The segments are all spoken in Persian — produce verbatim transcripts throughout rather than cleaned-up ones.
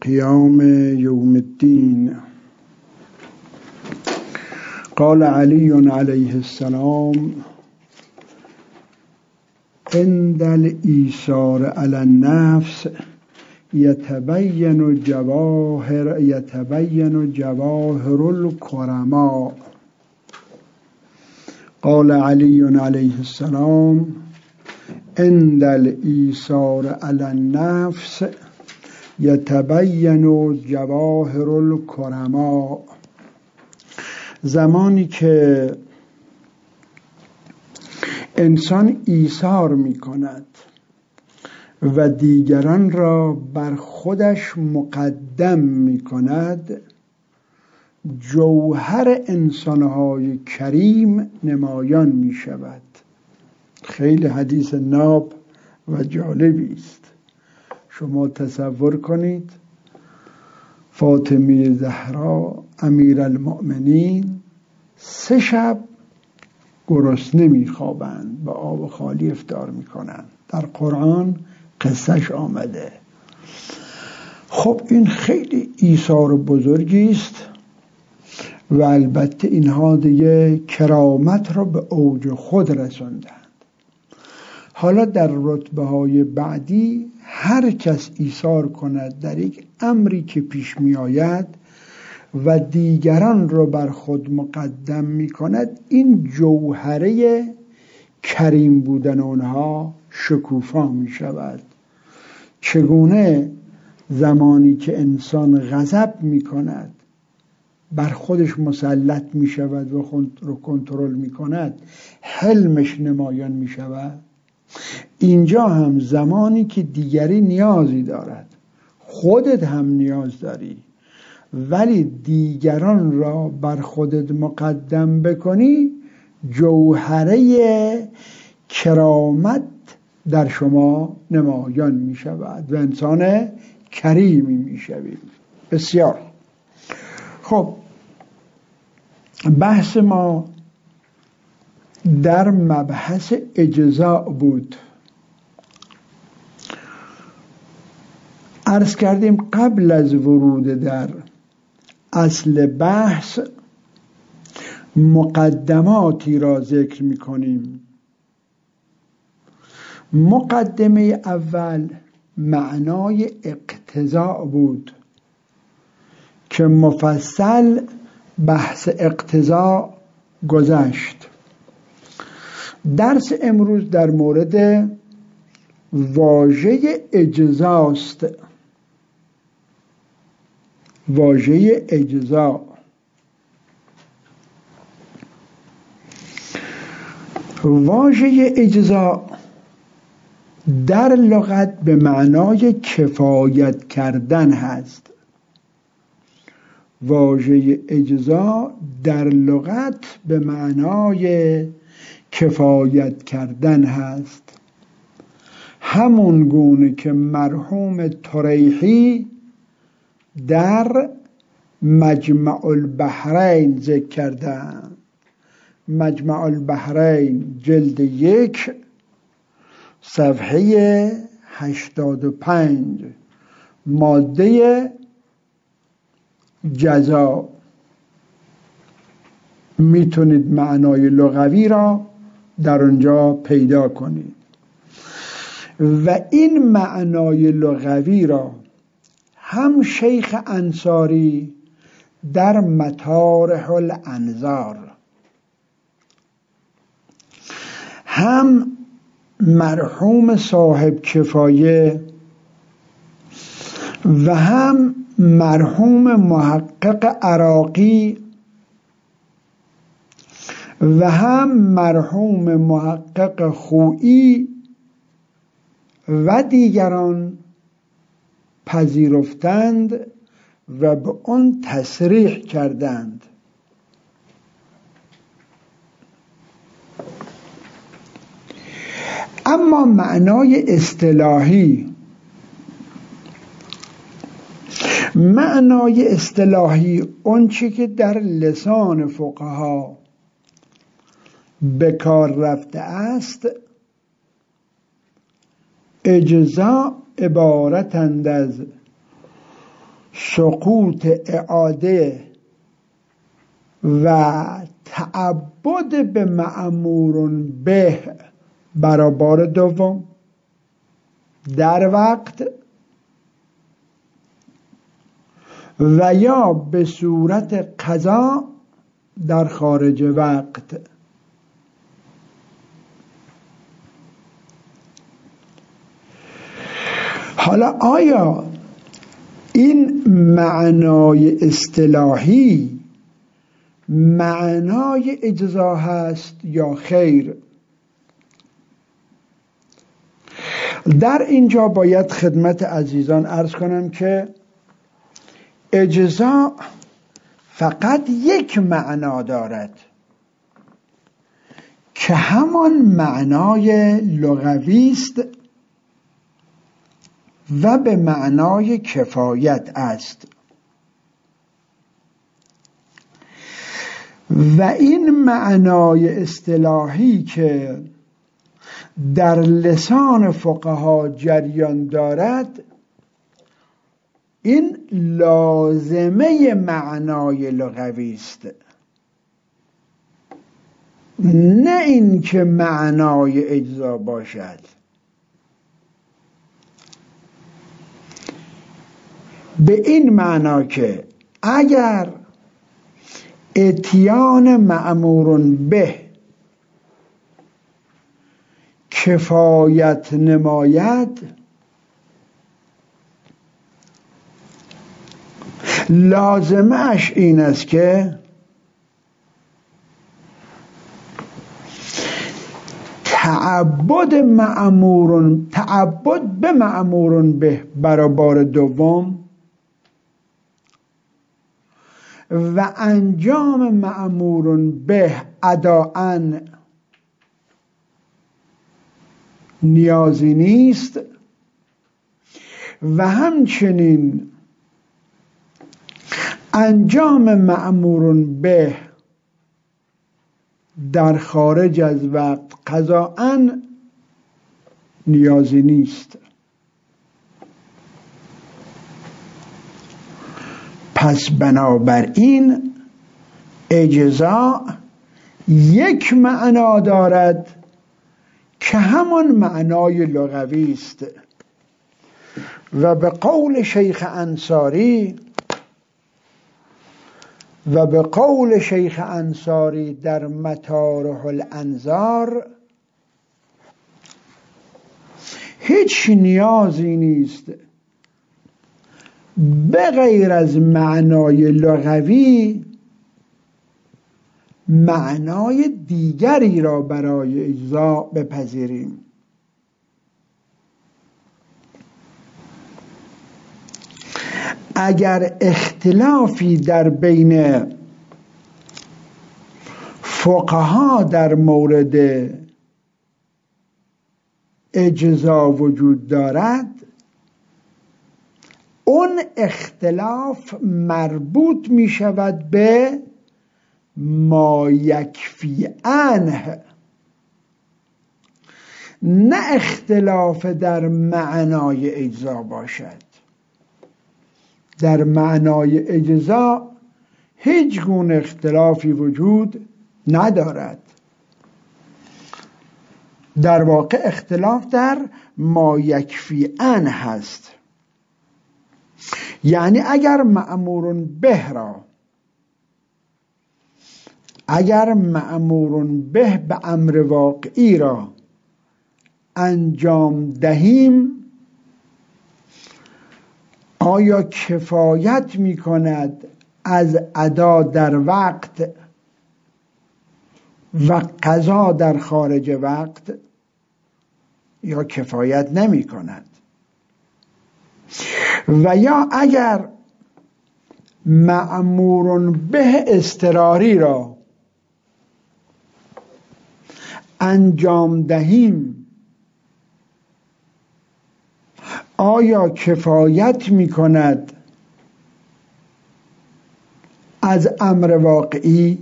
قيام يوم الدين. قال علي عليه السلام: عند الإيثار على النفس يتبين جواهر يتبين جواهر الكرماء. قال علي عليه السلام: عند الإيثار على النفس يتبين جواهر الكرماء. زمانی که انسان ایثار می کند و دیگران را بر خودش مقدم می کند، جوهر انسانهای کریم نمایان می شود. خیلی حدیث ناب و جالبی است. شما تصور کنید فاطمه زهرا امیرالمؤمنین سه شب گرسنه میخوابند، با آب خالی افطار میکنند. در قرآن قصهش آمده. خب این خیلی ایثار بزرگی است و البته اینها دیگه کرامت را به اوج خود رساندند. حالا در رتبه های بعدی هر کس ایثار کند در یک امری که پیش می آید و دیگران را بر خود مقدم می کند، این جوهره کریم بودن آنها شکوفا می شود. چگونه زمانی که انسان غضب می کند بر خودش مسلط می شود و خود رو کنترل می کند، حلمش نمایان می شود. اینجا هم زمانی که دیگری نیازی دارد، خودت هم نیاز داری، ولی دیگران را بر خودت مقدم بکنی، جوهره کرامت در شما نمایان می شود و انسان کریمی می شوید. بسیار خب، بحث ما در مبحث اجزاء بود. عرض کردیم قبل از ورود در اصل بحث مقدماتی را ذکر می کنیم. مقدمه اول معنای اقتضاء بود که مفصل بحث اقتضاء گذشت. درس امروز در مورد واژه اجزاست. واژه اجزا. واژه اجزا در لغت به معنای کفایت کردن هست. واژه اجزا در لغت به معنای کفایت کردن هست، همون گونه که مرحوم طریحی در مجمع البحرین ذکر کردند. مجمع البحرین جلد یک صفحه هشتاد و پنج، ماده جزا. میتونید معنای لغوی را در اونجا پیدا کنید و این معنای لغوی را هم شیخ انصاری در مطارح الانظار، هم مرحوم صاحب کفایه و هم مرحوم محقق عراقی و هم مرحوم محقق خویی و دیگران پذیرفتند و به آن تصریح کردند. اما معنای اصطلاحی معنای اصطلاحی اون چی که در لسان فقها به کار رفته است، اجزا عبارتند از سقوط اعاده و تعبد به مأمور به برای بار دوم در وقت و یا به صورت قضا در خارج وقت. حالا آیا این معنای اصطلاحی معنای اجزا هست یا خیر؟ در اینجا باید خدمت عزیزان عرض کنم که اجزا فقط یک معنا دارد که همان معنای لغوی است و به معنای کفایت است و این معنای اصطلاحی که در لسان فقها جریان دارد این لازمه معنای لغوی است، نه این که معنای اجزا باشد. به این معنا که اگر اتیان مأمور به کفایت نماید، لازمه اش این است که تعبد مأمور تعبد به مأمور به برای بار دوم و انجام مأمور به اداءً نیازی نیست و همچنین انجام مأمور به در خارج از وقت قضاءً نیازی نیست. پس بنابراین اجزا یک معنا دارد که همان معنای لغوی است و به قول شیخ انصاری و به قول شیخ انصاری در مطارح الانظار هیچ نیازی نیست به غیر از معنای لغوی معنای دیگری را برای اجزا بپذیریم. اگر اختلافی در بین فقها در مورد اجزا وجود دارد، اون اختلاف مربوط می شود به ما یکفی عنه، نه اختلاف در معنای اجزا باشد. در معنای اجزا هیچ گونه اختلافی وجود ندارد. در واقع اختلاف در ما یکفی عنه هست. یعنی اگر مأمور به را اگر مأمور به به امر واقعی را انجام دهیم، آیا کفایت می کند از ادا در وقت و قضا در خارج وقت، یا کفایت نمی کند؟ و یا اگر مأمور به اضطراری را انجام دهیم، آیا کفایت می کند از امر واقعی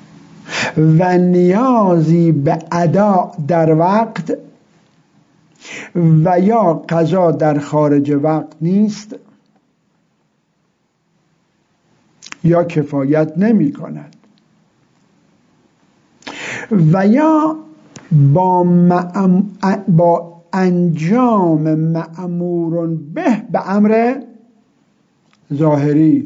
و نیازی به ادا در وقت، و یا قضا در خارج وقت نیست یا کفایت نمی کند و یا با, معم... با انجام مأمور به به امر ظاهری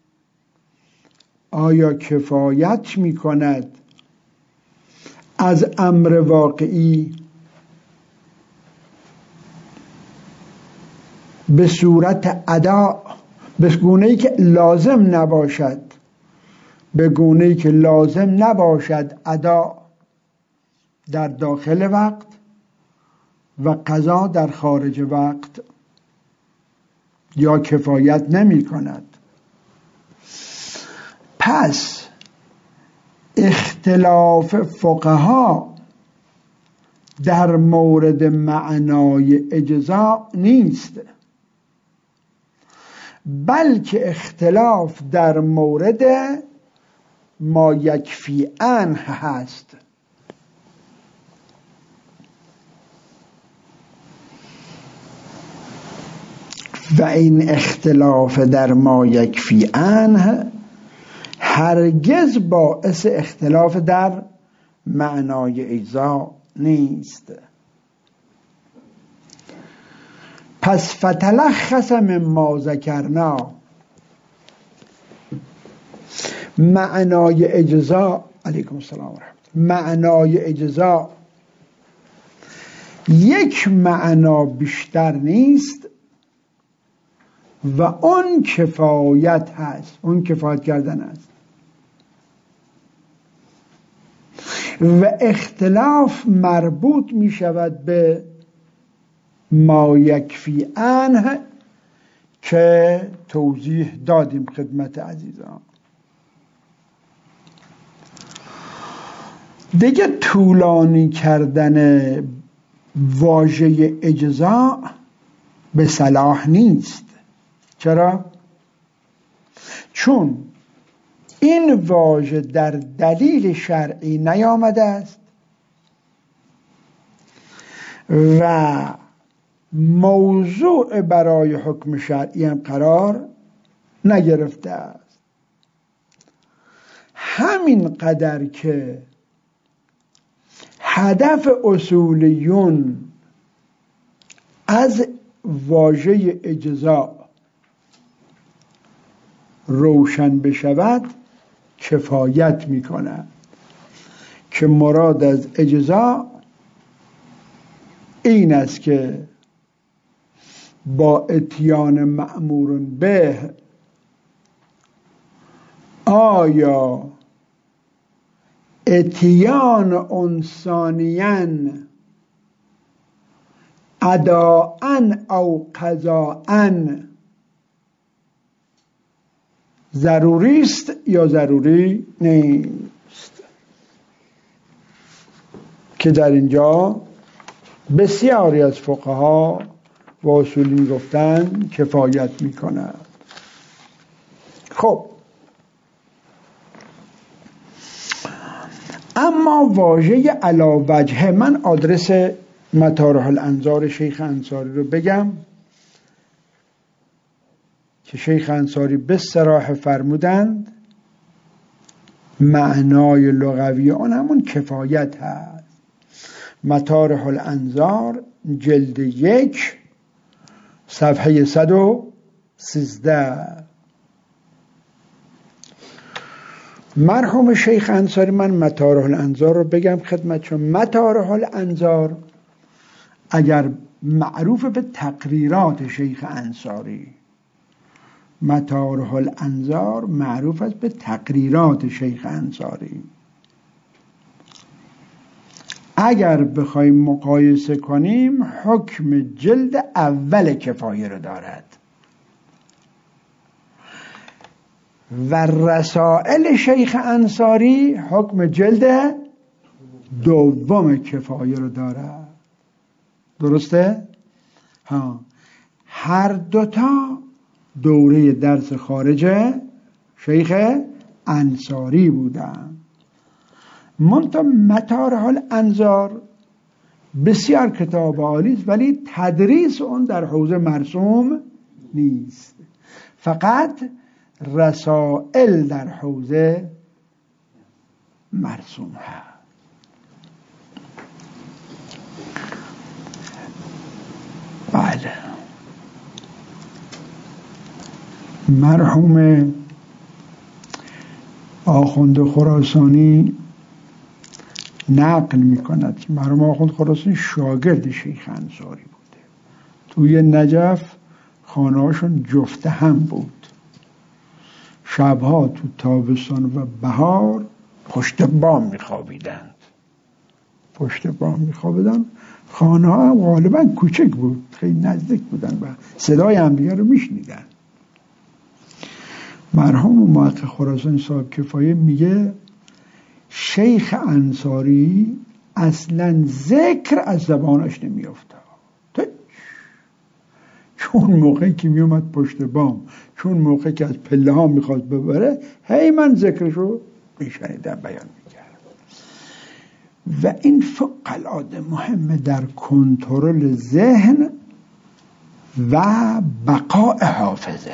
آیا کفایت می کند از امر واقعی به صورت ادا، به گونه‌ای که لازم نباشد به گونه‌ای که لازم نباشد ادا در داخل وقت و قضا در خارج وقت، یا کفایت نمی کند. پس اختلاف فقها در مورد معنای اجزا نیست، بلکه اختلاف در مورد ما یکفی عنه هست. و این اختلاف در ما یکفی عنه هرگز باعث اختلاف در معنای اجزا نیست. پس فتلخص مما ذکرنا، معنای اجزا، علیکم السلام و رحمت، معنای اجزا یک معنا بیشتر نیست و اون کفایت هست، اون کفایت کردن است. و اختلاف مربوط می شود به ما یکفی عنه که توضیح دادیم خدمت عزیزان. دیگه طولانی کردن واژه اجزا به صلاح نیست. چرا؟ چون این واژه در دلیل شرعی نیامده است و موضوع برای حکم شرعی هم قرار نگرفته است. همین قدر که هدف اصولیون از واژه اجزا روشن بشود کفایت می کند که مراد از اجزا این است که با اتیان مأمور به آیا اتیان انسانیان اداءن او قضاءن ضروری است یا ضروری نیست، که در اینجا بسیاری از فقها و اصولین گفتن کفایت می کند. خب اما واژه علی وجه، من آدرس مطارح الانظار شیخ انصاری رو بگم که شیخ انصاری به صراحت فرمودند معنای لغوی آن همون کفایت هست. مطارح الانظار جلد یک صفحه صد و سیزده. مرحوم شیخ انصاری، من مطارح الانظار رو بگم خدمتشون. مطارح الانظار اگر معروف به تقریرات شیخ انصاری، مطارح الانظار معروف است به تقریرات شیخ انصاری. اگر بخوایم مقایسه کنیم حکم جلد اول کفایه رو دارد و رسائل شیخ انصاری حکم جلد دوم کفایه رو دارد. درسته؟ ها، هر دوتا دوره درس خارج شیخ انصاری بودن. منتها مطارح الانظار بسیار کتاب عالی است، ولی تدریس اون در حوزه مرسوم نیست، فقط رسائل در حوزه مرسوم هست. بله، مرحوم آخوند خراسانی نقل می کند که مرحوم آخوند خراسانی شاگرد شیخ انصاری بوده. توی نجف خانه‌هاشون جفته هم بود. شبها تو تابستان و بهار پشت بام می خوابیدند. پشت بام می خوابیدن. خانه ها غالبا کوچک بود، خیلی نزدیک بودن و صدای همدیگه رو می شنیدن. مرحوم محقق خراسانی صاحب کفایه میگه شیخ انصاری اصلا ذکر از زبانش نمی افتاد، چون موقعی که می اومد پشت بام، چون موقعی که از پله ها میخواست ببره، هی من ذکرشو میشنیدم بیان میکرد. و این فوق العاده مهمه در کنترل ذهن و بقاء حافظه.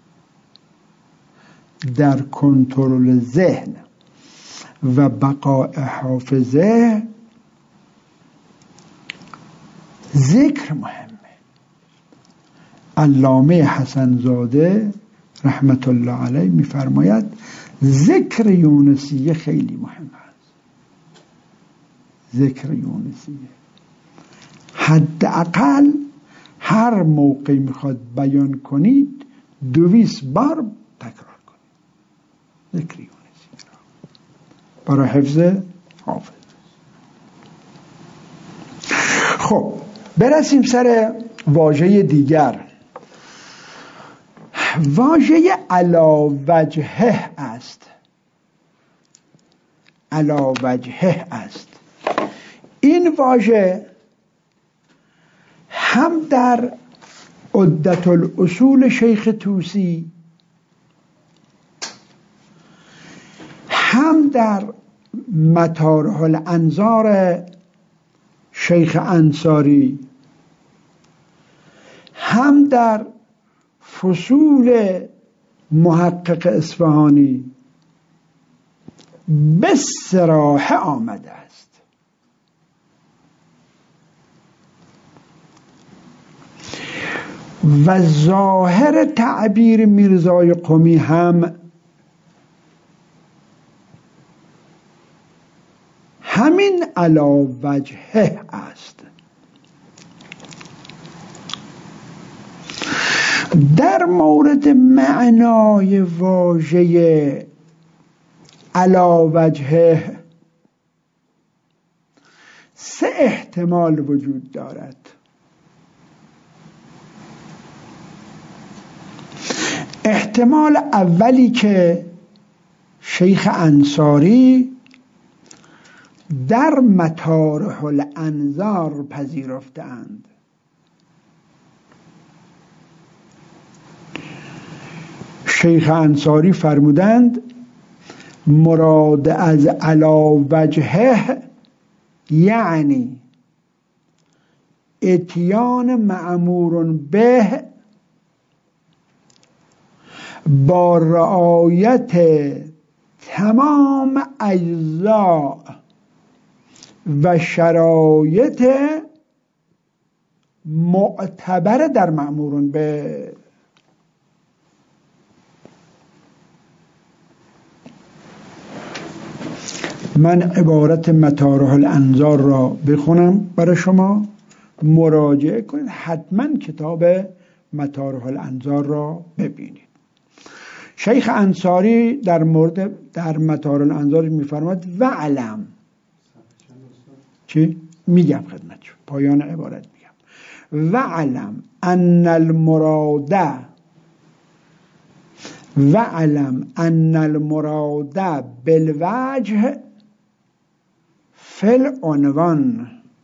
در کنترل ذهن و بقاء حافظه ذکر مهمه. علامه حسن زاده رحمت الله علیه میفرماید ذکر یونسیه خیلی مهم است. ذکر یونسیه حداقل هر موقع میخواد بیان کنید دویست بار تکرار کنید ذکر یونسیه برای حفظ حافظ. خب برسیم سر واژه دیگر. واژه علی وجهه است. علی وجهه است. این واژه هم در عدة الاصول شیخ طوسی هم در مطارح الانظار شیخ انصاری هم در فصول محقق اصفهانی به صراحه آمده است. و ظاهر تعبیر میرزای قمی هم همین علی وجهه است. در مورد معنای واژه علی وجهه سه احتمال وجود دارد. احتمال اولی که شیخ انصاری در مطارح الانظار پذیرفتند. شیخ انصاری فرمودند مراد از علی وجهه یعنی اتیان مأمور به با رعایت تمام اجزاء و شرایط معتبر در مأمور به. من عبارت مطارح الانظار را بخونم برای شما، مراجعه کنید، حتما کتاب مطارح الانظار را ببینید. شیخ انصاری در مورد در مطارح الانظار میفرماید و علم چی؟ میگم خدمتشون پایان عبارت میگم و علم ان المراد و علم ان المراد بالوجه فی العنوان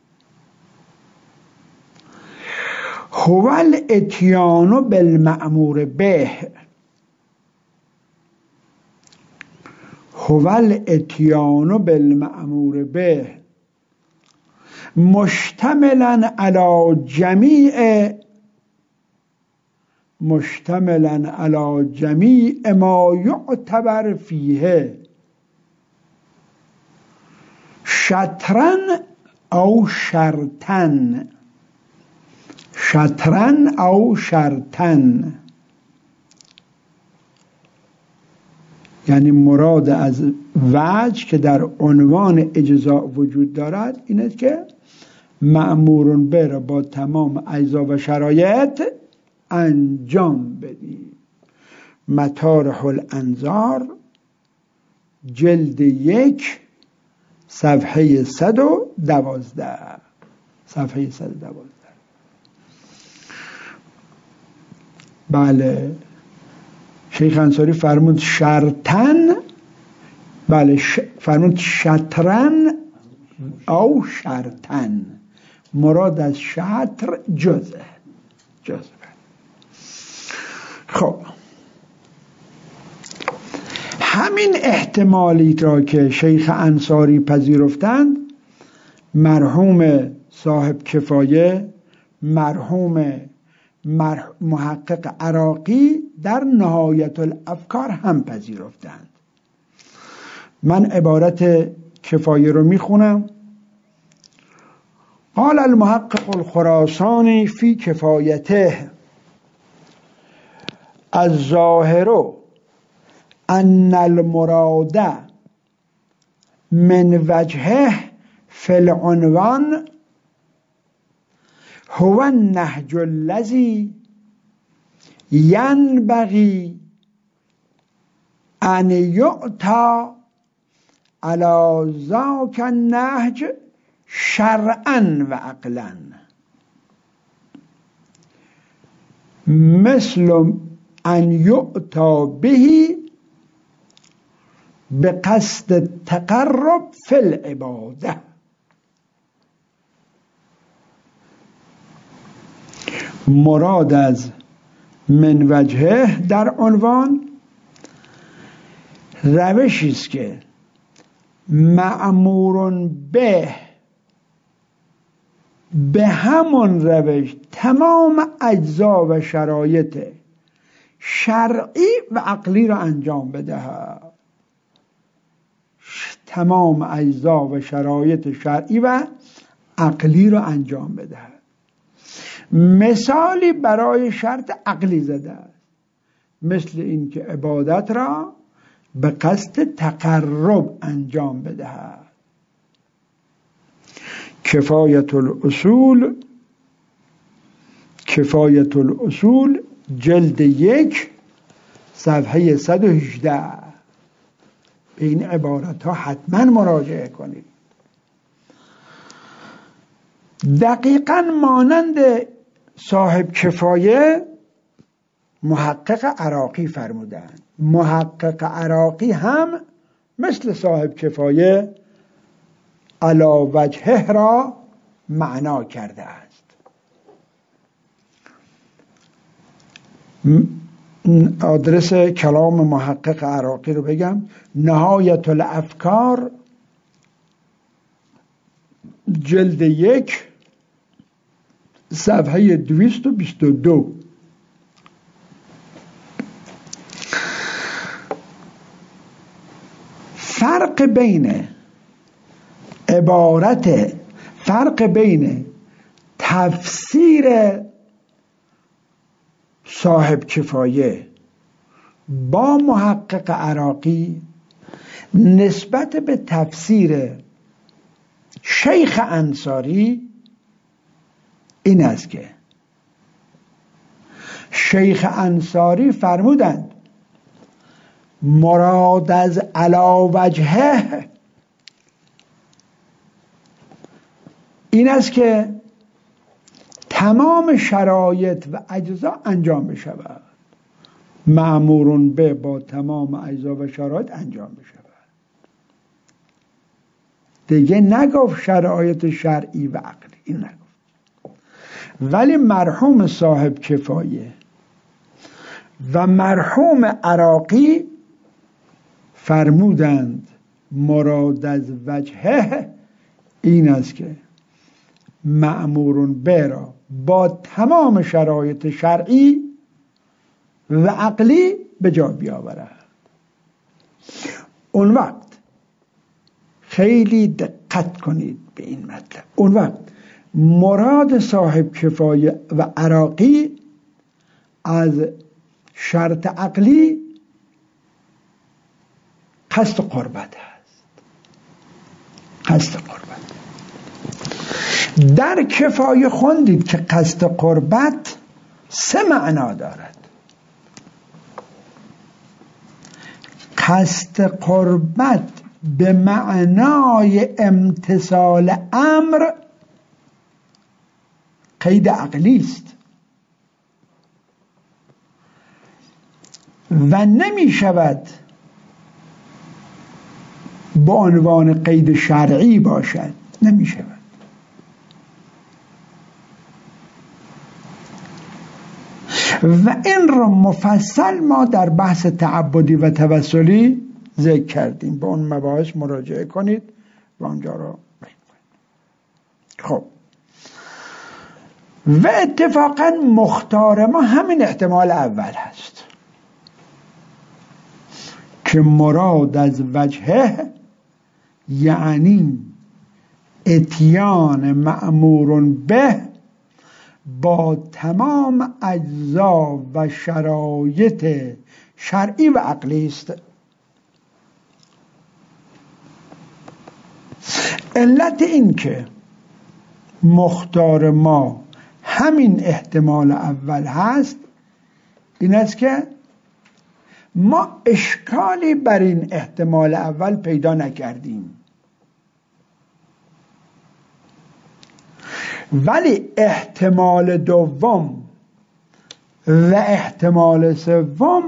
هو الاتیان بالمأمور به هو الاتیان بالمأمور به مشتملا علی جمیع مشتملا علی جمیع ما یعتبر فیه شطرن او شرطن شطرن او شرطن، یعنی مراد از وجه که در عنوان اجزاء وجود دارد این است که مأمور به را با تمام اجزا و شرایط انجام بدی. مطارح الانظار جلد یک صفحه صد و دوازده صفحه صد و دوازده. بله شیخ انصاری فرمود شرطن، بله ش... فرمود شطرن او شرطن، مراد از شطر جزء جزء. خب همین احتمالی را که شیخ انصاری پذیرفتند مرحوم صاحب کفایه، مرحوم محقق عراقی در نهایت الافکار هم پذیرفتند. من عبارت کفایه رو میخونم. قال المحقق الخراسانی فی کفایته الظاهر ان المراد من وجهه فی العنوان هو النهج الذي ينبغي ان يؤتى على ذاك النهج شرعا و عقلا، مثل ان يؤتى به بقصد التقرب في العباده. مراد از من وجهه در عنوان روشی است که مأمور به به همون روش تمام اجزا و شرایط شرعی و عقلی را انجام بدهد. تمام اجزا و شرایط شرعی و عقلی را انجام بدهد. مثالی برای شرط عقلی زده است، مثل اینکه عبادت را به قصد تقرب انجام بدهد. کفایت الاصول کفایت الاصول جلد یک صفحه صد و هجده. به این عبارت ها حتما مراجعه کنید. دقیقاً مانند صاحب کفایه محقق عراقی فرمودند. محقق عراقی هم مثل صاحب کفایه علی وجهه را معنا کرده است. آدرس کلام محقق عراقی رو بگم: نهایت الافکار جلد یک صفحه دویست و بیست و دو. فرق بین عبارت فرق بین تفسیر صاحب کفایه با محقق عراقی نسبت به تفسیر شیخ انصاری این است که شیخ انصاری فرمودند مراد از علی وجهه این است که تمام شرایط و اجزا انجام بشود. مأمورون به با تمام اجزا و شرایط انجام بشود. دیگه نگفت شرایط شرعی و عقلی، این نگفت. ولی مرحوم صاحب کفایه و مرحوم عراقی فرمودند مراد از وجهه این است که مأمور به را با تمام شرایط شرعی و عقلی به جا بیاورد. اون وقت خیلی دقت کنید به این مطلب، اون وقت مراد صاحب کفایه و عراقی از شرط عقلی قصد قربت است. قصد قربت در کفایه خوندید که قصد قربت سه معنا دارد. قصد قربت به معنای امتثال امر قید عقلی است و نمی شود با عنوان قید شرعی باشد، نمی شود. و این را مفصل ما در بحث تعبدی و توسلی ذکر کردیم، به اون مباحث مراجعه کنید و اونجا را بگید. خب و اتفاقا مختار ما همین احتمال اول هست که مراد از وجهه یعنی اتیان مأمور به با تمام اجزا و شرایط شرعی و عقلی است. علت این که مختار ما همین احتمال اول هست این است که ما اشکالی بر این احتمال اول پیدا نکردیم، ولی احتمال دوم و احتمال سوم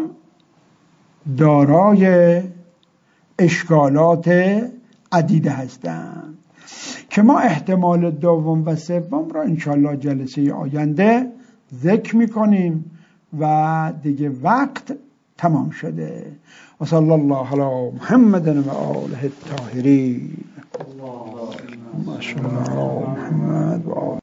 دارای اشکالات عدیده هستند که ما احتمال دوم و سوم را انشاءالله جلسه آینده ذکر میکنیم و دیگه وقت تمام شده. و صلی الله علی محمد و آله الطاهرین. اللهم صل علی محمد و آله